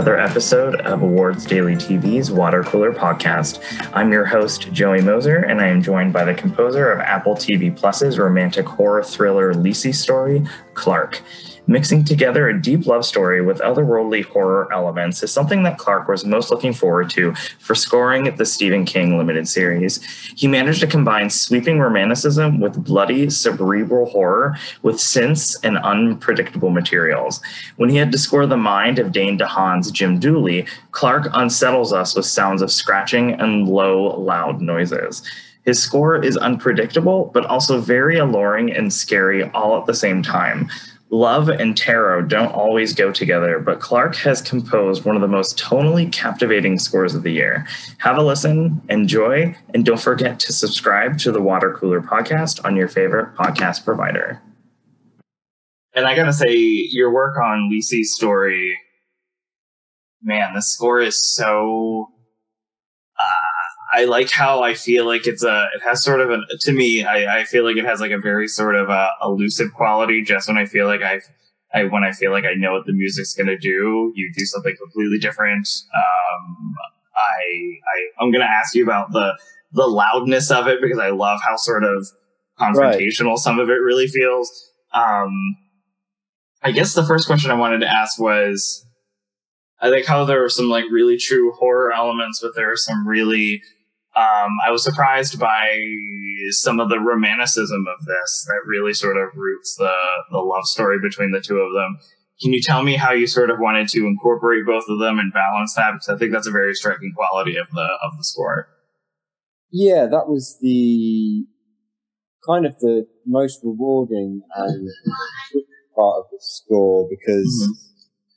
another episode of Awards Daily TV's Water Cooler Podcast. I'm your host, Joey Moser, and I am joined by the composer of Apple TV Plus's romantic horror thriller Lisey story, Clark. Mixing together a deep love story with otherworldly horror elements is something that Clark was most looking forward to for scoring the Stephen King limited series. He managed to combine sweeping romanticism with bloody, cerebral horror with synths and unpredictable materials. When he had to score the mind of Dane DeHaan's Jim Dooley, Clark unsettles us with sounds of scratching and low, loud noises. His score is unpredictable, but also very alluring and scary all at the same time. Love and tarot don't always go together, but Clark has composed one of the most tonally captivating scores of the year. Have a listen, enjoy, and don't forget to subscribe to the Water Cooler Podcast on your favorite podcast provider. And I gotta say, your work on Lisey's story, man, the score is so... I like how I feel like it has sort of to me, I feel like it has like a very sort of elusive quality just when I feel like when I feel like I know what the music's going to do, you do something completely different. I'm going to ask you about the loudness of it because I love how sort of confrontational some of it really feels. I guess the first question I wanted to ask was, I like how there were some like really true horror elements, but there are some really, I was surprised by some of the romanticism of this that really sort of roots the love story between the two of them. Can you tell me how you sort of wanted to incorporate both of them and balance that? Because I think that's a very striking quality of the score. Yeah, that was the kind of the most rewarding and part of the score because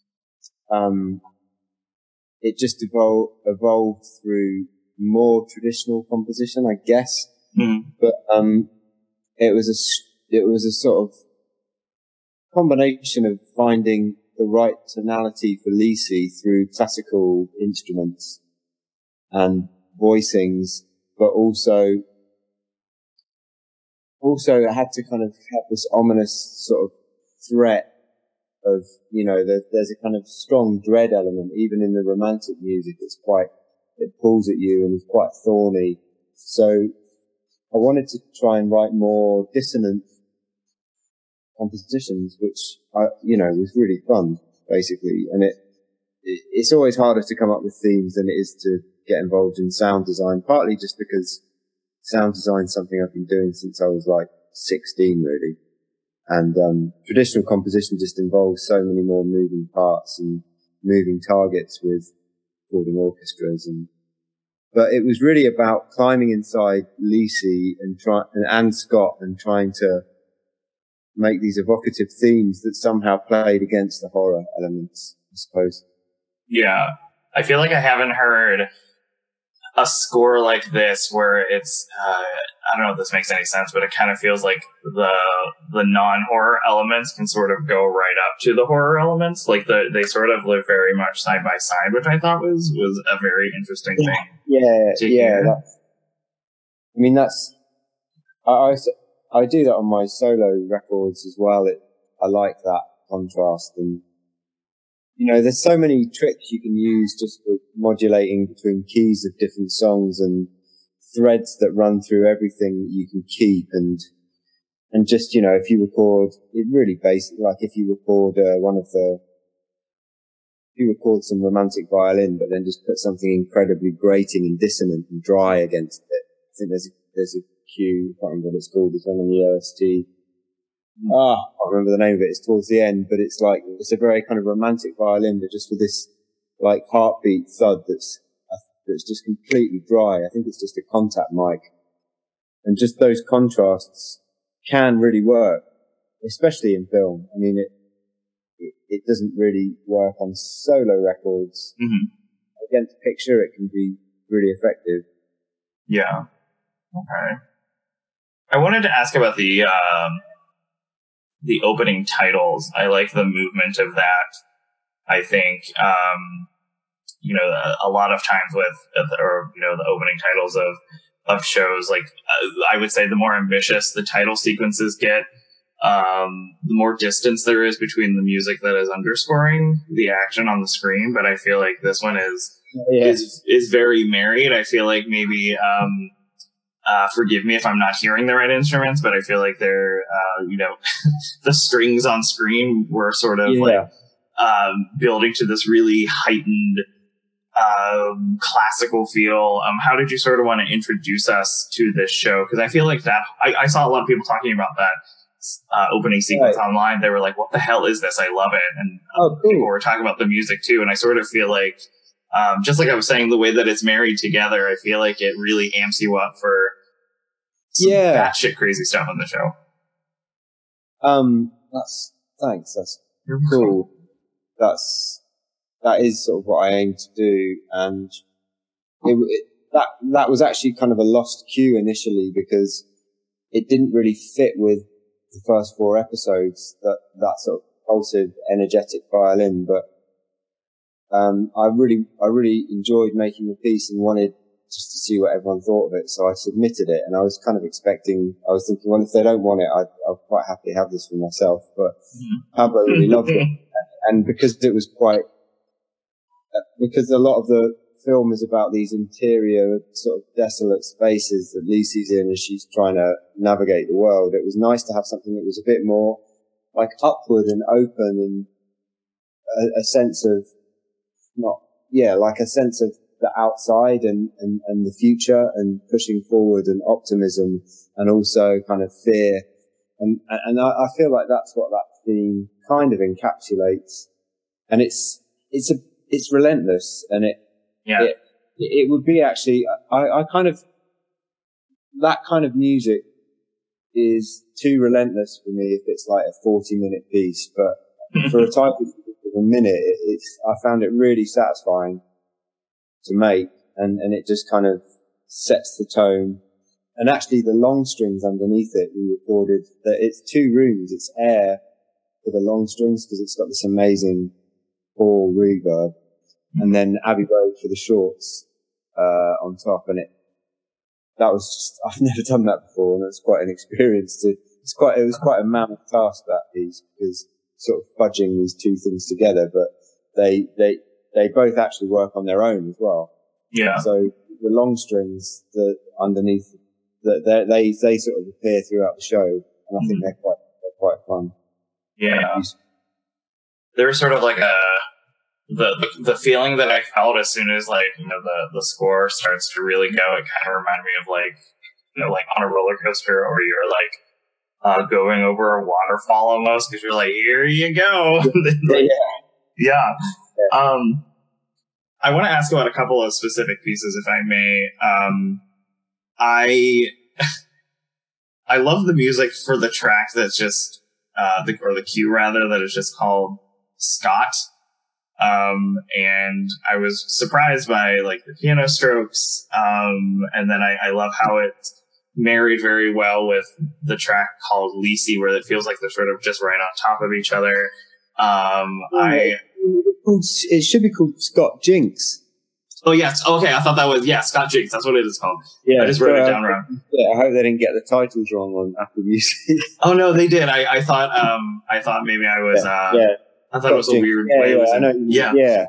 it just evolved through more traditional composition, I guess. But it was a sort of combination of finding the right tonality for Lisey through classical instruments and voicings, but also it had to kind of have this ominous sort of threat of, you know, there's a kind of strong dread element, even in the romantic music. It pulls at you and is quite thorny. So I wanted to try and write more dissonant compositions, which was really fun, basically. And it's always harder to come up with themes than it is to get involved in sound design, partly just because sound design is something I've been doing since I was like 16, really. And traditional composition just involves so many more moving parts and moving targets with recording orchestras. But it was really about climbing inside Lisey and Scott and trying to make these evocative themes that somehow played against the horror elements, I suppose. Yeah. I feel like I haven't heard a score like this where it's I don't know if this makes any sense, but it kind of feels like the non-horror elements can sort of go right up to the horror elements. Like they sort of live very much side by side, which I thought was a very interesting thing. I do that on my solo records as well. I like that contrast, and there's so many tricks you can use just for modulating between keys of different songs and threads that run through everything that you can keep. And just, if you record it really basic, like if you record some romantic violin, but then just put something incredibly grating and dissonant and dry against it. I think there's a cue, I can't remember what it's called, it's one on the OST. I can't remember the name of it. It's towards the end, but it's a very kind of romantic violin, but just with this like heartbeat thud that's just completely dry. I think it's just a contact mic. And just those contrasts can really work, especially in film. I mean, it doesn't really work on solo records. Against picture, it can be really effective. Yeah. Okay. I wanted to ask about the opening titles. I like the movement of that. I think, a lot of times with, the opening titles of shows, like, I would say the more ambitious the title sequences get, the more distance there is between the music that is underscoring the action on the screen. But I feel like this one is very married. I feel like maybe, forgive me if I'm not hearing the right instruments, but I feel like they're, the strings on screen were sort of building to this really heightened, classical feel. How did you sort of want to introduce us to this show? Because I feel like that I saw a lot of people talking about that opening sequence online. They were like, "What the hell is this? I love it!" And cool. People were talking about the music too. And I sort of feel like, just like I was saying, the way that it's married together, I feel like it really amps you up for some batshit crazy stuff on the show. Thanks. That's cool. That is sort of what I aim to do, and that was actually kind of a lost cue initially because it didn't really fit with the first 4 episodes. That sort of pulsive, energetic violin, but I really enjoyed making the piece and wanted just to see what everyone thought of it. So I submitted it, and I was kind of thinking, well, if they don't want it, I'll quite happily have this for myself. But Pablo really loved it, and because a lot of the film is about these interior sort of desolate spaces that Lisey's in as she's trying to navigate the world, it was nice to have something that was a bit more like upward and open, and a sense of a sense of the outside and the future and pushing forward and optimism and also kind of fear. And I feel like that's what that theme kind of encapsulates. And it's relentless, and it would be actually, I kind of, that kind of music is too relentless for me if it's like a 40-minute piece, but for a type of a minute, I found it really satisfying to make, and it just kind of sets the tone. And actually the long strings underneath it, we recorded that it's 2 rooms, it's air for the long strings because it's got this amazing full reverb, and then Abbey Road for the shorts on top. And that was just, I've never done that before, and it's quite an experience it was quite a mammoth task, that piece, because sort of fudging these 2 things together, but they both actually work on their own as well. Yeah. So the long strings that underneath they sort of appear throughout the show, and I think they're quite fun. Yeah. They're sort of like the feeling that I felt as soon as the score starts to really go. It kind of reminded me of like on a roller coaster, or you're like going over a waterfall almost, because you're like, here you go. Yeah. I want to ask about a couple of specific pieces, if I may. I love the music for the track that's just the cue rather, that is just called Scott. And I was surprised by like the piano strokes. And then I love how it married very well with the track called Lisey, where it feels like they're sort of just right on top of each other. It should be called Scott Jinx. Oh, yes. Okay. I thought that was, Scott Jinx. That's what it is called. Yeah, I just wrote it down wrong. Yeah, I hope they didn't get the titles wrong on Apple Music. Oh, no, they did. I thought maybe I was, I thought it was a weird way. I know. Yeah.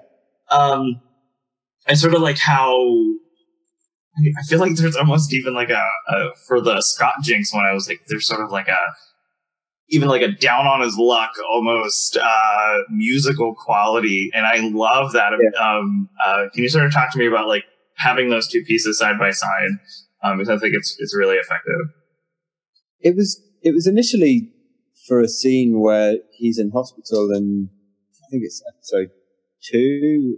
I sort of like how, I feel like there's almost even like for the Scott Jinx one, I was like, there's sort of like even like a down on his luck almost musical quality, and I love that. Can you sort of talk to me about like having those 2 pieces side by side? Because I think it's really effective. It was initially for a scene where he's in hospital, and I think it's episode 2,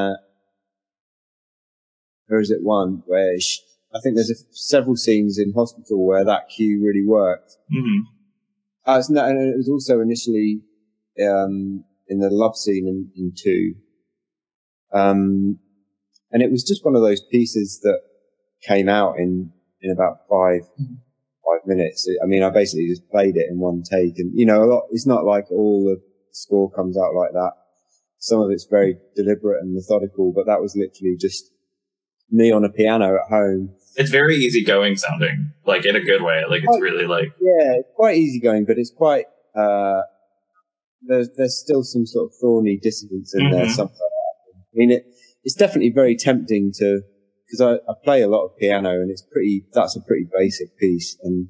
or is it 1, where I think there's several scenes in hospital where that cue really worked. Mm-hmm. And it was also initially in the love scene in 2. And it was just one of those pieces that came out in about 5 minutes. I mean, I basically just played it in one take, and it's not like all the score comes out like that. Some of it's very deliberate and methodical, but that was literally just me on a piano at home. It's very easygoing sounding, like in a good way. Like it's really like, it's quite easygoing, but it's quite there's still some sort of thorny dissonance in there somewhere. I mean, it's definitely very tempting because I play a lot of piano, and that's a pretty basic piece. And,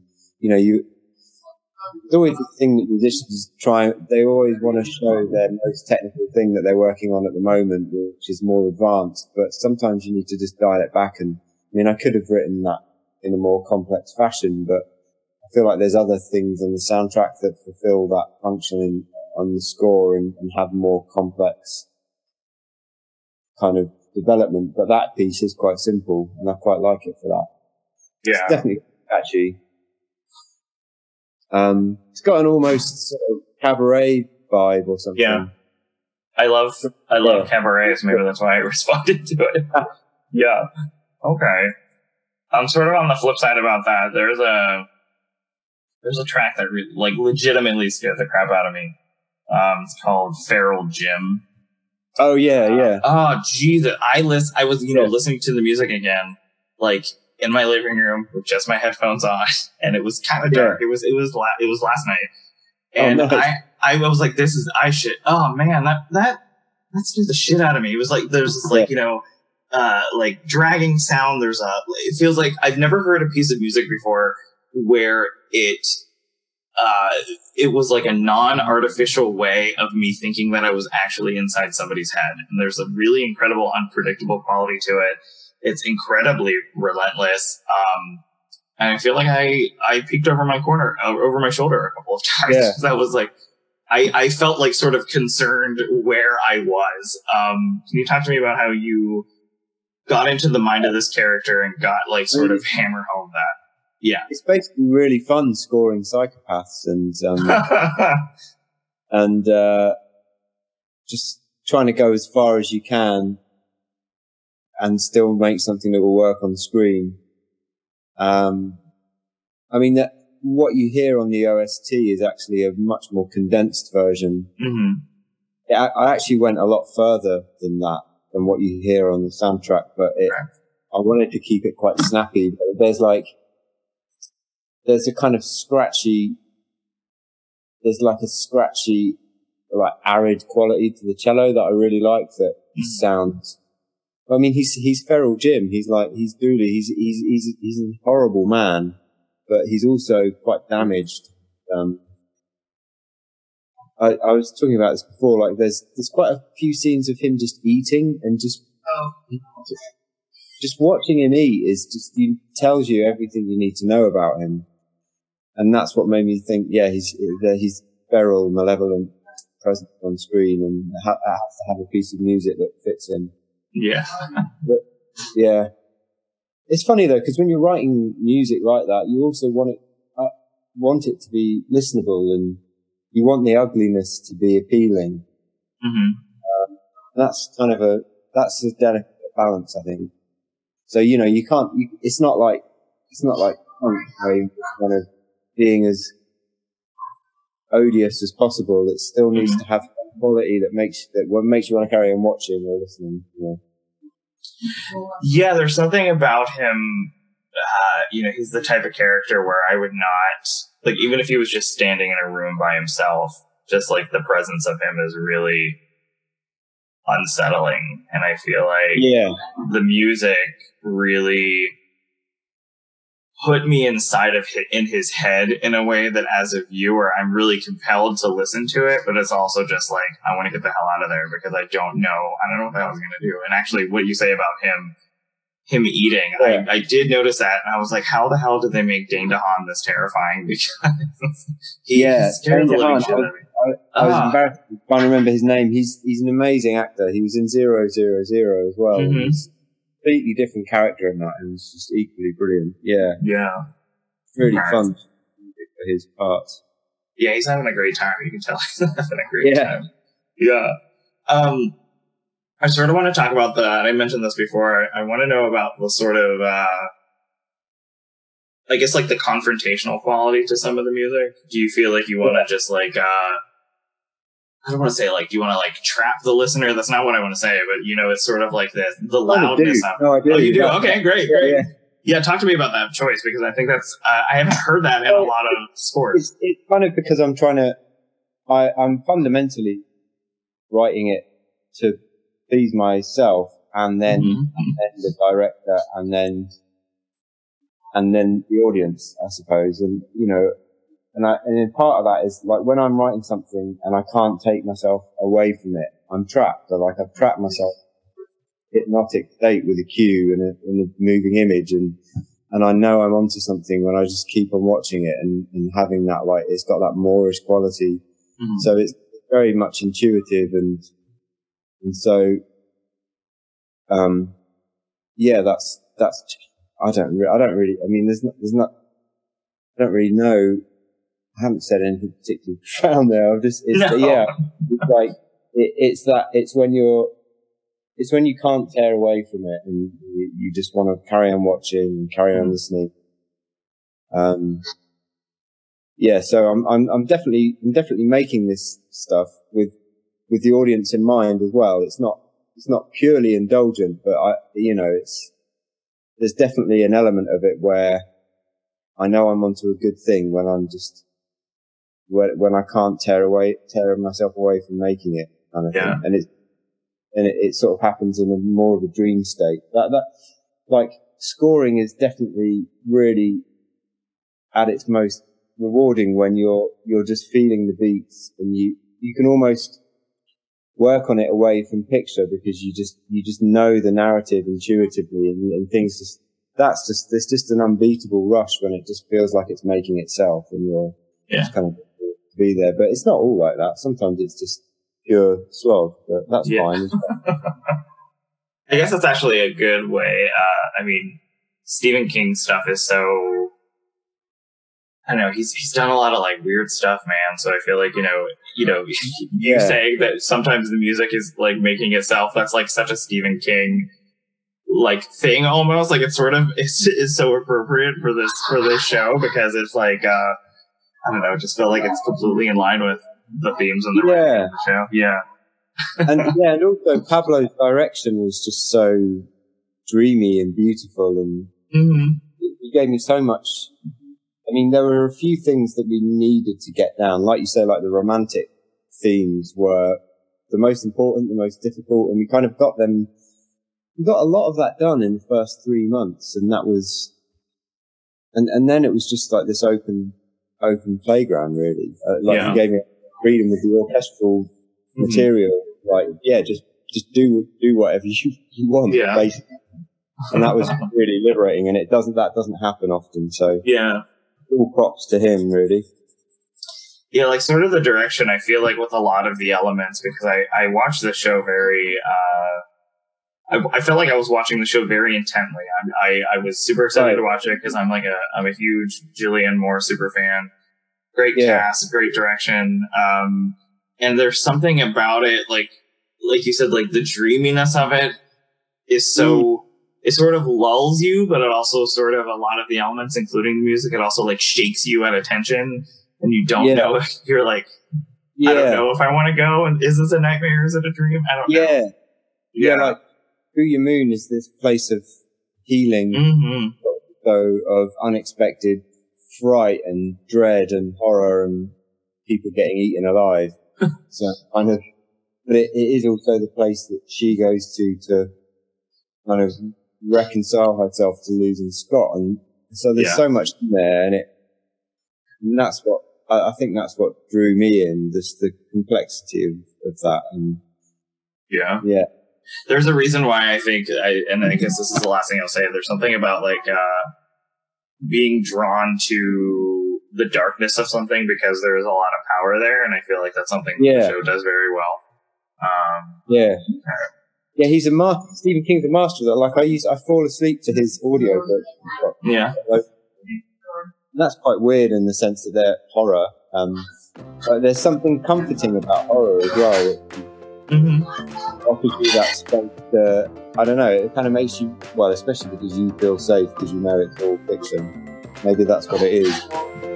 it's always the thing that musicians they always want to show their most technical thing that they're working on at the moment, which is more advanced. But sometimes you need to just dial it back. And I mean, I could have written that in a more complex fashion, but I feel like there's other things on the soundtrack that fulfill that function on the score and have more complex kind of development. But that piece is quite simple, and I quite like it for that. Yeah. It's definitely catchy. It's got an almost sort of cabaret vibe or something. Yeah. I love cabaret, so maybe that's why I responded to it. Yeah. Okay. Sort of on the flip side about that, there's a track that legitimately scared the crap out of me. It's called Feral Jim. Oh yeah. Oh Jesus! I was listening to the music again, like in my living room with just my headphones on, and it was kind of dark. It was last night, and I was like, this is oh man, that scared the shit out of me. It was like there's this like dragging sound. It feels like I've never heard a piece of music before where it was like a non-artificial way of me thinking that I was actually inside somebody's head. And there's a really incredible, unpredictable quality to it. It's incredibly relentless. And I feel like I peeked over my shoulder a couple of times. Yeah. I was like, I felt like sort of concerned where I was. Can you talk to me about how you got into the mind of this character and got like sort of hammer home that? Yeah. It's basically really fun scoring psychopaths and just trying to go as far as you can and still make something that will work on screen. I mean, what you hear on the OST is actually a much more condensed version. Mm-hmm. I actually went a lot further than what you hear on the soundtrack, but I wanted to keep it quite snappy. There's a kind of scratchy, like arid quality to the cello that I really like that sounds. I mean, he's Feral Jim. He's Dooley. He's a horrible man, but he's also quite damaged. I was talking about this before, like there's quite a few scenes of him just eating and just watching him eat tells you everything you need to know about him. And that's what made me think, he's feral, malevolent presence on screen, and has to have a piece of music that fits him. Yeah. But, yeah. It's funny though, because when you're writing music like that, you also want it to be listenable, and you want the ugliness to be appealing. Mm-hmm. That's a delicate balance, I think. So, you can't, it's not like where you kind of being as odious as possible. It still needs to have quality that makes you want to carry on watching or listening. Yeah, there's something about him. He's the type of character where I would not, like, even if he was just standing in a room by himself, just like the presence of him is really unsettling. And I feel like the music really put me inside of in his head in a way that as a viewer, I'm really compelled to listen to it, but it's also just like, I want to get the hell out of there because I don't know what the hell I was going to do. And actually what you say about him eating, I did notice that, and I was like, how the hell did they make Dane DeHaan this terrifying? Because he scared the living shit out of me. I was embarrassed to can't remember his name. He's an amazing actor. He was in 000 as well. Mm-hmm. He's a completely different character in that, and was just equally brilliant. Yeah. Really fun for his parts. Yeah, he's having a great time. You can tell he's having a great time. Yeah. I sort of want to talk about I mentioned this before. I want to know about the sort of, I guess, like the confrontational quality to some of the music. Do you feel like you want to just like, I don't want to say like, do you want to like trap the listener? That's not what I want to say, but it's sort of like the loudness. No, I do. Oh, you do? Okay, great. Yeah, talk to me about that choice, because I think that's, I haven't heard that in a lot of scores. It's kind of because I'm trying to, I'm fundamentally writing it to please myself, and then the director, and then the audience, I suppose. And and part of that is like when I'm writing something and I can't take myself away from it, I'm trapped. I've trapped myself in a hypnotic state with a cue and a moving image, and I know I'm onto something when I just keep on watching it and having that, like, it's got that Moorish quality. Mm-hmm. So it's very much intuitive, and so, that's, I don't really, I mean, I don't really know. I haven't said anything particularly profound there. It's like, it's when you can't tear away from it and you just want to carry on watching and carry on listening. So I'm definitely making this stuff with the audience in mind as well. It's not purely indulgent, but there's definitely an element of it where I know I'm onto a good thing when I'm just, when I can't tear myself away from making it kind of thing. And it sort of happens in more of a dream state. That like scoring is definitely really at its most rewarding when you're just feeling the beats, and you can almost work on it away from picture because you just know the narrative intuitively, and things there's just an unbeatable rush when it just feels like it's making itself, and you're just kind of be there. But it's not all like that. Sometimes it's just pure slog, but that's fine. I guess that's actually a good way. I mean, Stephen King stuff is so, I don't know, he's done a lot of like weird stuff, man. So I feel like, you saying that sometimes the music is like making itself, that's like such a Stephen King like thing almost. Like it's sort of, it's so appropriate for this show, because it's like, I don't know, just feel like it's completely in line with the themes and the writing of the show. Yeah. and also Pablo's direction was just so dreamy and beautiful, and he gave me so much. I mean, there were a few things that we needed to get down, like you say, like the romantic themes were the most important, the most difficult, and we kind of got them. We got a lot of that done in the first 3 months, and that was, and then it was just like this open playground, really. He gave me freedom with the orchestral material, like just do whatever you want, basically. And that was really liberating, and that doesn't happen often. So all props to him, really. Yeah, like sort of the direction I feel like with a lot of the elements, because I watched the show very. I felt like I was watching the show very intently. I was super excited to watch it because I'm a huge Julianne Moore super fan. Great cast, great direction. And there's something about it, like you said, like the dreaminess of it is so, it sort of lulls you, but it also sort of, a lot of the elements, including the music, it also like shakes you at attention, and you don't know if you're like, I don't know if I want to go, and is this a nightmare? Is it a dream? I don't know. Yeah, like Through Your Moon is this place of healing, so of unexpected fright and dread and horror and people getting eaten alive. So kind of, but it is also the place that she goes to kind of reconcile herself to losing Scott, and so there's so much in there, and that's what I think that's what drew me in, just the complexity of that, and there's a reason why I think, and I guess this is the last thing I'll say. There's something about like being drawn to the darkness of something because there is a lot of power there, and I feel like that's something the show does very well. He's a master. Stephen King's a master of that. Like I fall asleep to his audio books. Like, that's quite weird in the sense that they're horror. But there's something comforting about horror as well. Offers you that space. I don't know. It kind of makes you, especially because you feel safe because you know it's all fiction. Maybe that's what it is.